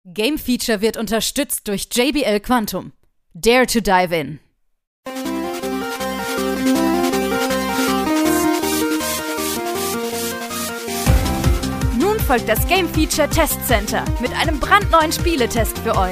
Game Feature wird unterstützt durch JBL Quantum. Dare to dive in. Nun folgt das Game Feature Test Center mit einem brandneuen Spieletest für euch.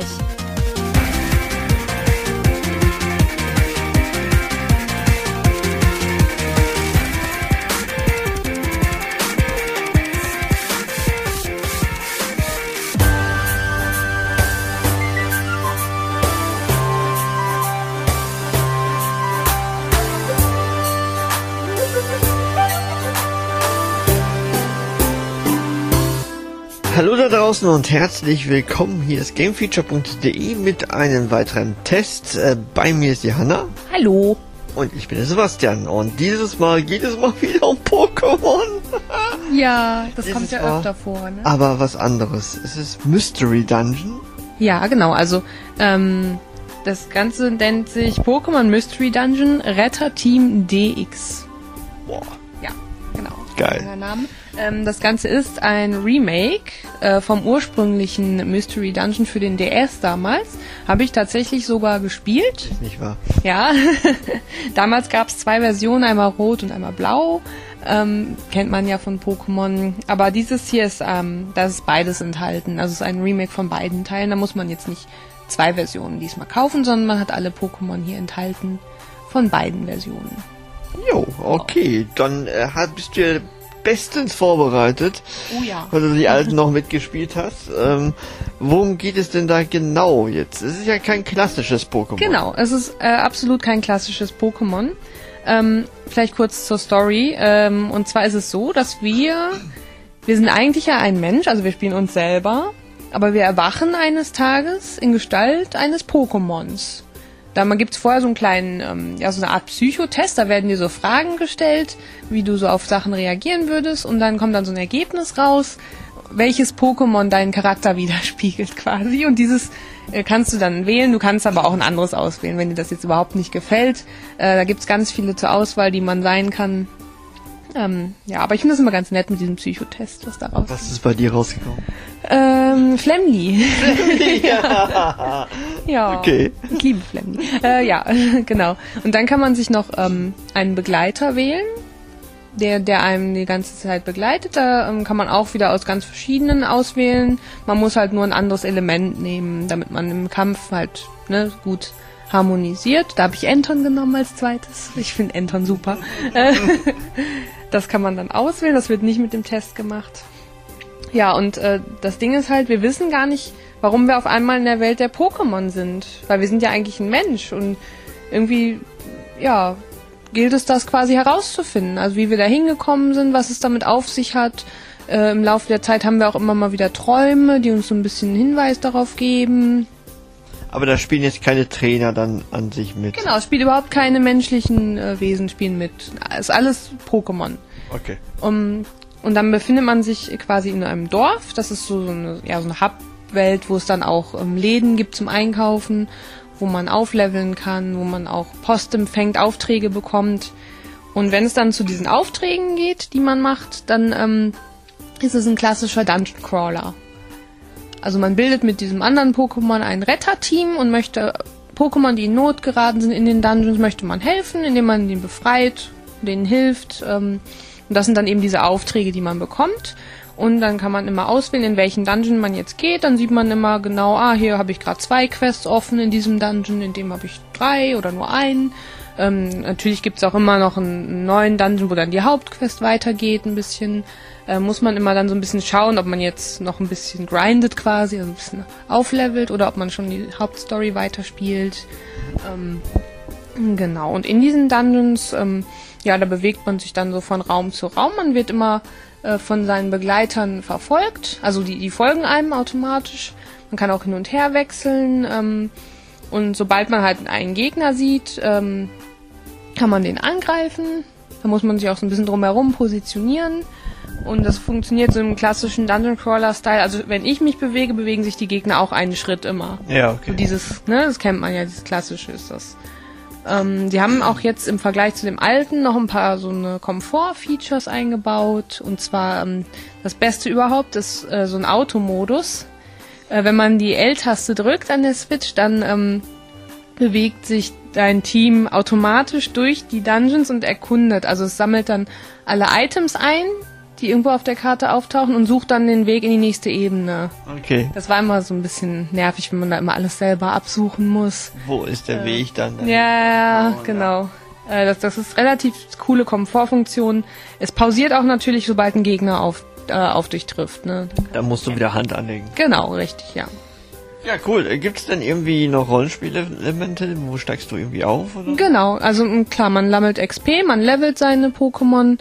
Hallo da draußen und herzlich willkommen. Hier ist gamefeature.de mit einem weiteren Test. Bei mir ist die Hanna. Hallo. Und ich bin der Sebastian. Und dieses Mal geht es mal wieder um Pokémon. Ja, das kommt ja öfter vor, ne? Aber was anderes. Es ist Mystery Dungeon. Ja, genau. Also, das Ganze nennt sich Pokémon Mystery Dungeon Retter Team DX. Boah. Ja, genau. Geil. Name. Das Ganze ist ein Remake vom ursprünglichen Mystery Dungeon für den DS damals. Habe ich tatsächlich sogar gespielt. Ist nicht wahr? Ja. Damals gab es 2 Versionen, einmal rot und einmal blau. Kennt man ja von Pokémon. Aber dieses hier ist, da ist beides enthalten. Also es ist ein Remake von beiden Teilen. Da muss man jetzt nicht 2 Versionen diesmal kaufen, sondern man hat alle Pokémon hier enthalten von beiden Versionen. Jo, okay. Dann bist du ja bestens vorbereitet. Oh ja. Weil du die alten noch mitgespielt hast. Worum geht es denn da genau jetzt? Es ist ja kein klassisches Pokémon. Genau, es ist absolut kein klassisches Pokémon. Vielleicht kurz zur Story. Und zwar ist es so, dass wir sind eigentlich ja ein Mensch, also wir spielen uns selber, aber wir erwachen eines Tages in Gestalt eines Pokémons. Da gibt es vorher so einen kleinen, so eine Art Psychotest, da werden dir so Fragen gestellt, wie du so auf Sachen reagieren würdest, und dann kommt dann so ein Ergebnis raus, welches Pokémon deinen Charakter widerspiegelt quasi, und dieses kannst du dann wählen, du kannst aber auch ein anderes auswählen, wenn dir das jetzt überhaupt nicht gefällt. Da gibt's ganz viele zur Auswahl, die man sein kann. Aber ich finde das immer ganz nett mit diesem Psychotest, was da rauskommt. Was ist bei dir rausgekommen? Flemly. Ja. Ja. Okay. Ich liebe Flemly. Ja, genau. Und dann kann man sich noch einen Begleiter wählen, der einem die ganze Zeit begleitet. Da kann man auch wieder aus ganz verschiedenen auswählen. Man muss halt nur ein anderes Element nehmen, damit man im Kampf halt gut harmonisiert. Da habe ich Anton genommen als zweites. Ich finde Anton super. Das kann man dann auswählen. Das wird nicht mit dem Test gemacht. Ja, und das Ding ist halt, wir wissen gar nicht, warum wir auf einmal in der Welt der Pokémon sind. Weil wir sind ja eigentlich ein Mensch. Und irgendwie, ja, gilt es das quasi herauszufinden. Also wie wir da hingekommen sind, was es damit auf sich hat. Im Laufe der Zeit haben wir auch immer mal wieder Träume, die uns so ein bisschen Hinweis darauf geben. Aber da spielen jetzt keine Trainer dann an sich mit. Genau, es spielt überhaupt keine menschlichen Wesen spielen mit. Es ist alles Pokémon. Okay. Und dann befindet man sich quasi in einem Dorf. Das ist so eine Hub-Welt, wo es dann auch Läden gibt zum Einkaufen, wo man aufleveln kann, wo man auch Post empfängt, Aufträge bekommt. Und wenn es dann zu diesen Aufträgen geht, die man macht, dann ist es ein klassischer Dungeon Crawler. Also man bildet mit diesem anderen Pokémon ein Retterteam und möchte Pokémon, die in Not geraten sind in den Dungeons, möchte man helfen, indem man den befreit, denen hilft. Und das sind dann eben diese Aufträge, die man bekommt. Und dann kann man immer auswählen, in welchen Dungeon man jetzt geht. Dann sieht man immer genau, hier habe ich gerade 2 Quests offen in diesem Dungeon, in dem habe ich 3 oder nur einen. Natürlich gibt es auch immer noch einen neuen Dungeon, wo dann die Hauptquest weitergeht ein bisschen. Muss man immer dann so ein bisschen schauen, ob man jetzt noch ein bisschen grindet quasi, also ein bisschen auflevelt, oder ob man schon die Hauptstory weiterspielt. Genau, und in diesen Dungeons, da bewegt man sich dann so von Raum zu Raum. Man wird immer von seinen Begleitern verfolgt, also die folgen einem automatisch. Man kann auch hin und her wechseln, und sobald man halt einen Gegner sieht, kann man den angreifen. Da muss man sich auch so ein bisschen drumherum positionieren. Und das funktioniert so im klassischen Dungeon Crawler-Style. Also wenn ich mich bewege, bewegen sich die Gegner auch einen Schritt immer. Ja, okay. So dieses, das kennt man ja, dieses klassische ist das. Die haben auch jetzt im Vergleich zu dem alten noch ein paar so eine Komfort-Features eingebaut. Und zwar das Beste überhaupt ist so ein Automodus. Wenn man die L-Taste drückt an der Switch, dann bewegt sich dein Team automatisch durch die Dungeons und erkundet. Also es sammelt dann alle Items ein, die irgendwo auf der Karte auftauchen und sucht dann den Weg in die nächste Ebene. Okay. Das war immer so ein bisschen nervig, wenn man da immer alles selber absuchen muss. Wo ist der Weg dann? Ja, genau. Das ist relativ coole Komfortfunktion. Es pausiert auch natürlich, sobald ein Gegner auf dich trifft. Ne? Da musst du wieder Hand anlegen. Genau, richtig, ja. Ja, cool. Gibt es denn irgendwie noch Rollenspielelemente? Wo steigst du irgendwie auf? Oder? Genau, also klar, man sammelt XP, man levelt seine Pokémon,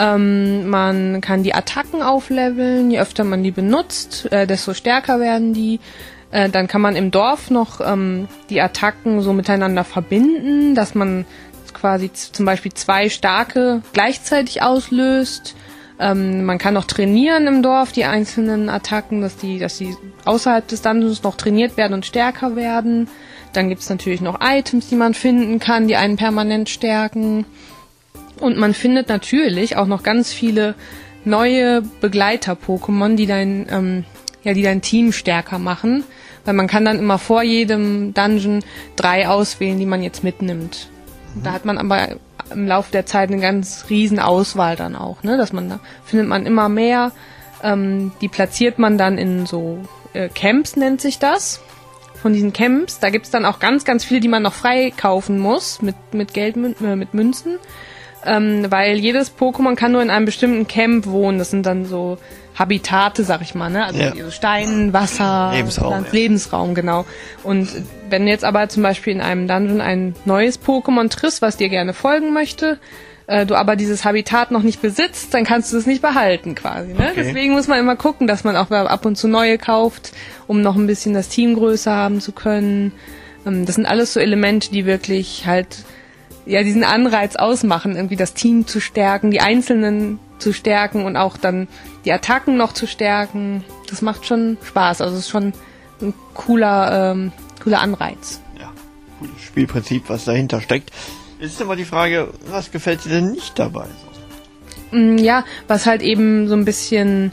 man kann die Attacken aufleveln, je öfter man die benutzt, desto stärker werden die. Dann kann man im Dorf noch die Attacken so miteinander verbinden, dass man quasi zum Beispiel 2 starke gleichzeitig auslöst. Man kann noch trainieren im Dorf, die einzelnen Attacken, dass die außerhalb des Dungeons noch trainiert werden und stärker werden. Dann gibt's natürlich noch Items, die man finden kann, die einen permanent stärken. Und man findet natürlich auch noch ganz viele neue Begleiter-Pokémon, die dein Team stärker machen. Weil man kann dann immer vor jedem Dungeon 3 auswählen, die man jetzt mitnimmt. Da hat man aber im Laufe der Zeit eine ganz riesen Auswahl dann auch, ne? Da findet man immer mehr. Die platziert man dann in so Camps, nennt sich das. Von diesen Camps, da gibt's dann auch ganz, ganz viele, die man noch frei kaufen muss mit Geld, mit Münzen. Weil jedes Pokémon kann nur in einem bestimmten Camp wohnen. Das sind dann so Habitate, sag ich mal, ne? Also so Stein, Wasser, Lebensraum, genau. Und wenn du jetzt aber zum Beispiel in einem Dungeon ein neues Pokémon triffst, was dir gerne folgen möchte, du aber dieses Habitat noch nicht besitzt, dann kannst du es nicht behalten quasi, ne? Okay. Deswegen muss man immer gucken, dass man auch ab und zu neue kauft, um noch ein bisschen das Team größer haben zu können. Das sind alles so Elemente, die wirklich halt diesen Anreiz ausmachen, irgendwie das Team zu stärken, die Einzelnen zu stärken und auch dann die Attacken noch zu stärken. Das macht schon Spaß. Also es ist schon ein cooler Anreiz. Ja, cooles Spielprinzip, was dahinter steckt. Jetzt ist aber die Frage, was gefällt dir denn nicht dabei? Ja, was halt eben so ein bisschen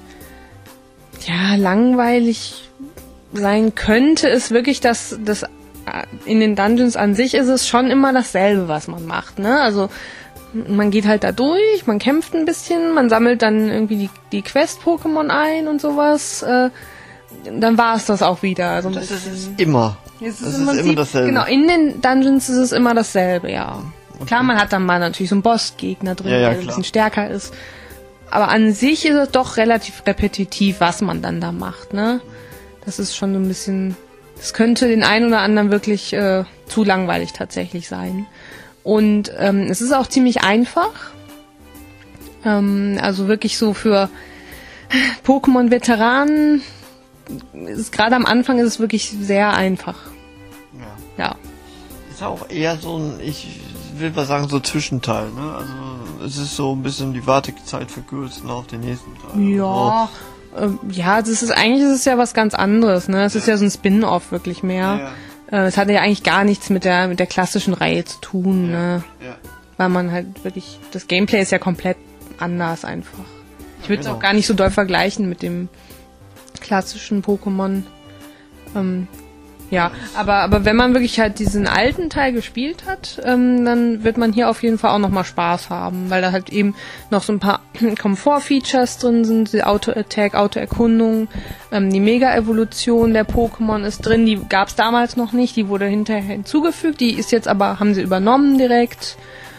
langweilig sein könnte, ist wirklich, dass das in den Dungeons an sich ist es schon immer dasselbe, was man macht, ne? Also man geht halt da durch, man kämpft ein bisschen, man sammelt dann irgendwie die Quest-Pokémon ein und sowas. Dann war es das auch wieder. Also das ist es immer. Das ist immer dasselbe. Genau, in den Dungeons ist es immer dasselbe, ja. Okay. Klar, man hat dann mal natürlich so einen Bossgegner drin, der ein bisschen stärker ist. Aber an sich ist es doch relativ repetitiv, was man dann da macht, ne? Das ist schon so ein bisschen... Das könnte den einen oder anderen wirklich zu langweilig tatsächlich sein. Und es ist auch ziemlich einfach. Also wirklich so für Pokémon-Veteranen, gerade am Anfang ist es wirklich sehr einfach. Ja. Ist auch eher so ein, ich will mal sagen, so Zwischenteil, ne? Also es ist so ein bisschen die Wartezeit verkürzt auf den nächsten Teil. Ja. Das ist ja was ganz anderes, ne? Es ist ja so ein Spin-off wirklich mehr. Es hat ja eigentlich gar nichts mit der klassischen Reihe zu tun, ne? Ja. Weil man halt wirklich, das Gameplay ist ja komplett anders einfach. Ich würde es auch gar nicht so doll vergleichen mit dem klassischen Pokémon. Aber wenn man wirklich halt diesen alten Teil gespielt hat, dann wird man hier auf jeden Fall auch nochmal Spaß haben, weil da halt eben noch so ein paar Komfort-Features drin sind, die Auto-Attack, Auto-Erkundung, die Mega-Evolution der Pokémon ist drin, die gab es damals noch nicht, die wurde hinterher hinzugefügt, die ist jetzt aber, haben sie übernommen direkt,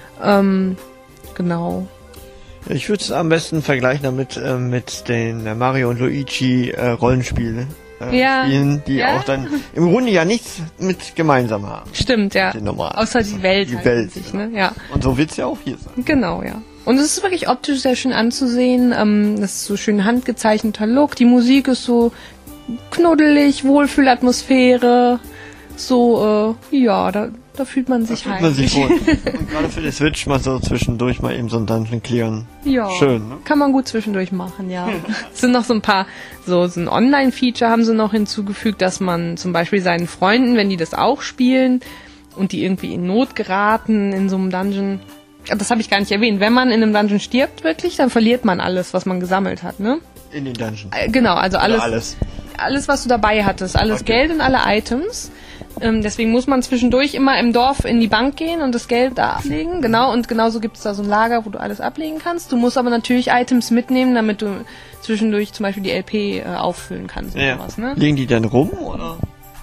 genau. Ich würde es am besten vergleichen damit mit den Mario und Luigi Rollenspielen. Spielen, die auch dann im Grunde ja nichts mit gemeinsam haben. Stimmt, ja. Außer die Welt. Die Welt, sich, ne? Ja. Und so wird's ja auch hier sein. Genau, ja. Und es ist wirklich optisch sehr schön anzusehen. Das ist so schön handgezeichneter Look. Die Musik ist so knuddelig, Wohlfühlatmosphäre. So, da fühlt man sich heim. Und gerade für die Switch mal so zwischendurch mal eben so ein Dungeon clearen. Ja. Schön, ne? Kann man gut zwischendurch machen, ja. Es sind noch so ein paar, so ein Online-Feature haben sie noch hinzugefügt, dass man zum Beispiel seinen Freunden, wenn die das auch spielen und die irgendwie in Not geraten in so einem Dungeon, das habe ich gar nicht erwähnt, wenn man in einem Dungeon stirbt wirklich, dann verliert man alles, was man gesammelt hat, ne? In den Dungeon. Genau, also alles. alles, was du dabei hattest. Alles Geld und alle Items. Deswegen muss man zwischendurch immer im Dorf in die Bank gehen und das Geld da ablegen. Genau, und genauso gibt es da so ein Lager, wo du alles ablegen kannst. Du musst aber natürlich Items mitnehmen, damit du zwischendurch zum Beispiel die LP auffüllen kannst. Ja. Sowas, ne? Liegen die dann rum, oder?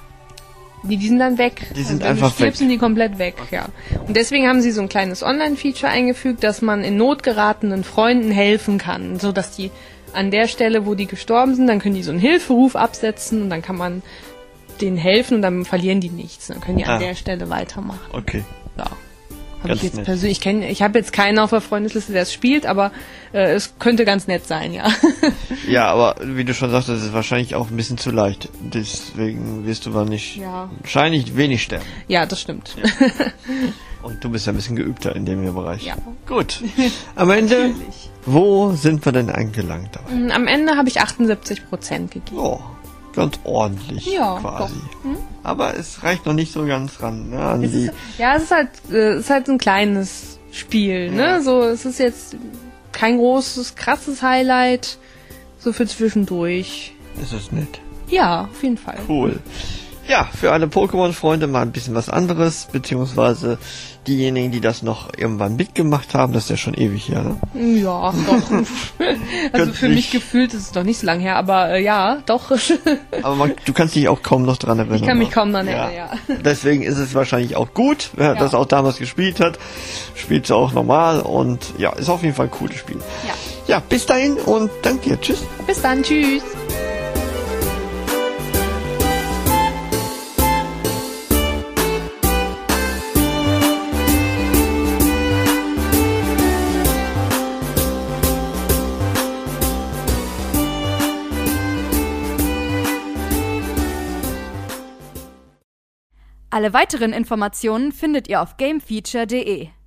Die sind dann weg. Die sind einfach weg. Wenn du sind die komplett weg, ja. Und deswegen haben sie so ein kleines Online-Feature eingefügt, dass man in Not geratenen Freunden helfen kann, so dass die an der Stelle, wo die gestorben sind, dann können die so einen Hilferuf absetzen und dann kann man denen helfen und dann verlieren die nichts. Dann können die an der Stelle weitermachen. Okay. Ja. Habe ich jetzt persönlich, ich habe jetzt keinen auf der Freundesliste, der es spielt, aber es könnte ganz nett sein, ja. Ja, aber wie du schon sagtest, ist es wahrscheinlich auch ein bisschen zu leicht. Deswegen wirst du wahrscheinlich wenig sterben. Ja, das stimmt. Ja. Und du bist ja ein bisschen geübter in dem Bereich. Ja. Gut. Am Ende, wo sind wir denn angelangt dabei? Am Ende habe ich 78% gegeben. Oh, ganz ordentlich quasi. Aber es reicht noch nicht so ganz ran. Ne, es ist halt ein kleines Spiel. Ne? So, es ist jetzt kein großes, krasses Highlight. So für zwischendurch. Ist es nett. Ja, auf jeden Fall. Cool. Ja, für alle Pokémon-Freunde mal ein bisschen was anderes, beziehungsweise diejenigen, die das noch irgendwann mitgemacht haben, das ist ja schon ewig her, ne? Ja, doch. Also für mich gefühlt ist es doch nicht so lange her, aber ja, doch. Aber du kannst dich auch kaum noch dran erinnern. Ich kann mich kaum dran erinnern, ja. Deswegen ist es wahrscheinlich auch gut, wer das auch damals gespielt hat, spielt es auch normal und ja, ist auf jeden Fall ein cooles Spiel. Ja. Ja, bis dahin und danke dir. Tschüss. Bis dann, tschüss. Alle weiteren Informationen findet ihr auf gamefeature.de.